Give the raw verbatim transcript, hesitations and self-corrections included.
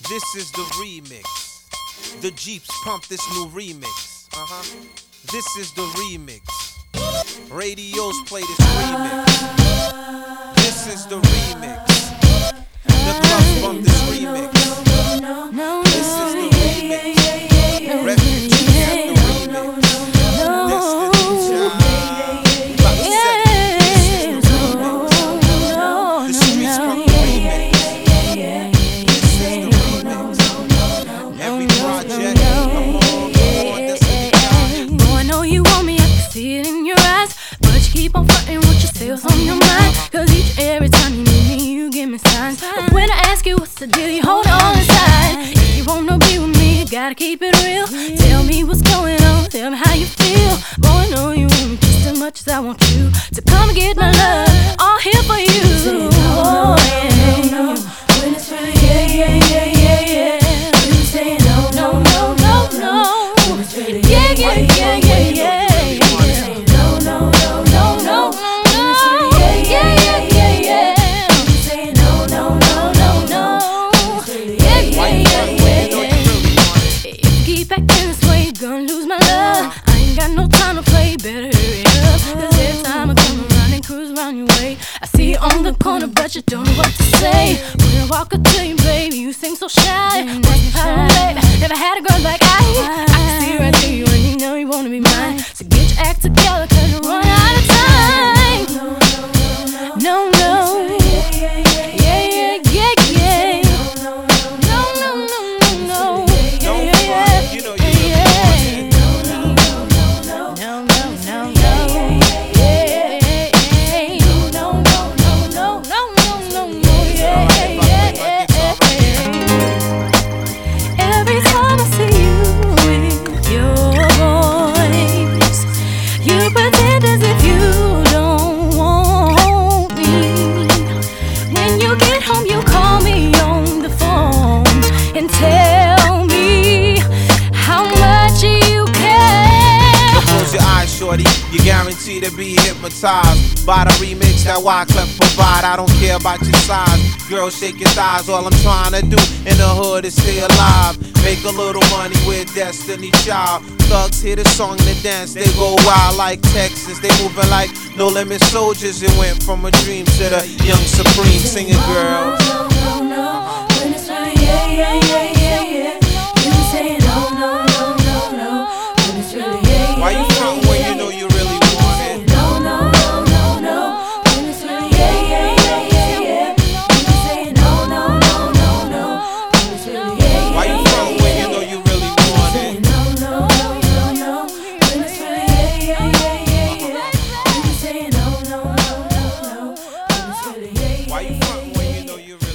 This is the remix. The Jeeps pump this new remix. Uh-huh. This is the remix. Radios play this remix. This is the remix. The clubs bump this remix. This is the remix. Refugees have the remix. Destiny Child. About to set it. This is the remix. The streets pump the remix. This is the remix. Every project, come on, come on, Destiny Child. Boy, I know you want me, I can see it in your eyes, but you keep on frontin' with your sales on your mind. Cause each and every time you need me, you give me signs. But when I ask you what's the deal, you hold on inside. If you wanna be with me, you gotta keep it real. Tell me what's going on, tell me how you feel. Boy, I know you want me just as much as I want you to come and get my love, all here for you. Oh, yeah. When it's really yeah, yeah, yeah, yeah, yeah. You say no, no, no, no, no. Yeah, yeah, yeah, yeah, yeah. No, no, no, no, no. Yeah, yeah, yeah, yeah, yeah. You say no, no, no, no, no. Yeah, yeah, yeah, yeah, yeah. If you keep acting this way, you're gonna lose my love. I ain't got no time to play, better hurry up. Cause every time I come around and cruise around your way, I see you on the corner, but you don't know what to say. When I walk up to you, baby, you seem so shy. What's the problem, baby? Never had a girl like I. I can see right through you and you know you wanna be mine. So get your act together, cause you're running out of time. No, no. Yeah, yeah, yeah, yeah. No, no, no, no, no. Don't front, you know you really want it. No, no, no, no. No, no, no, no. Yeah, no, no, no, no, no, no, no, no. Yeah, yeah, yeah. Every time I see you with your voice, you pretend as if you don't want me. When you get home, you call me on the phone and tell me how much you care. Close your eyes, shorty. You're guaranteed to be hypnotized by the remix that Wyclef provide. I don't care about your size. Girl, shake your thighs. All I'm trying to do in the hood is stay alive. Make a little money with Destiny Child. Thugs hear the song and dance. They go wild like Texas. They moving like No Limit Soldiers. It went from a dream to the young supreme. Sing it, girl. No, no, no. When it's really yeah, yeah, yeah, yeah, yeah. You say no, no, no, no, no. When it's really yeah, yeah. Why you front when you know you really want it? No, no, no, no, no. When it's really yeah, yeah, yeah, yeah, yeah. You say no, no, no, no, no. When it's really yeah, yeah. Why you front when you know you really want it? No, no, no, no, no. When it's really yeah, yeah, yeah, yeah, yeah. You say no, no, no, no, no. When it's really yeah, yeah. Why you front when you know you really